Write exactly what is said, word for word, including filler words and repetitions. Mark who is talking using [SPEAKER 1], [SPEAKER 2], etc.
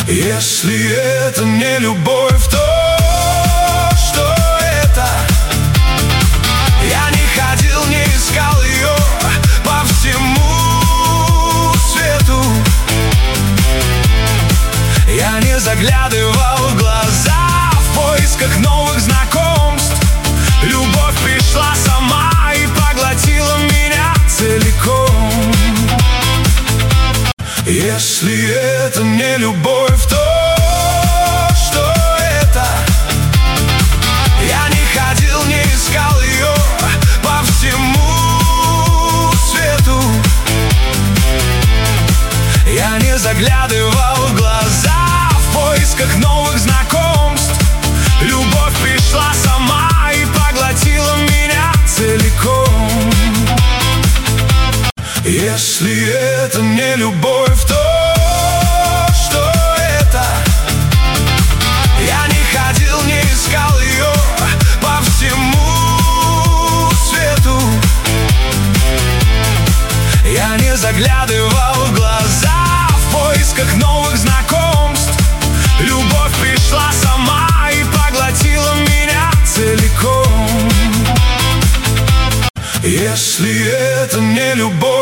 [SPEAKER 1] Если это не любовь, то что это? Я не ходил, не искал ее по всему свету. Я не заглядывал в глаза в поисках новых знакомств. Любовь пришла сама и поглотила меня целиком. Если это не любовь, то что это? Я не ходил, не искал ее по всему свету. Я не заглядывал в глаза в поисках новых знакомств. Любовь пришла сама и поглотила меня целиком. Если это не любовь, то что это? Я не ходил, не искал ее по всему свету. Я не заглядывал в глаза в поисках новых знакомств. Любовь пришла сама и поглотила меня целиком. Если это не любовь,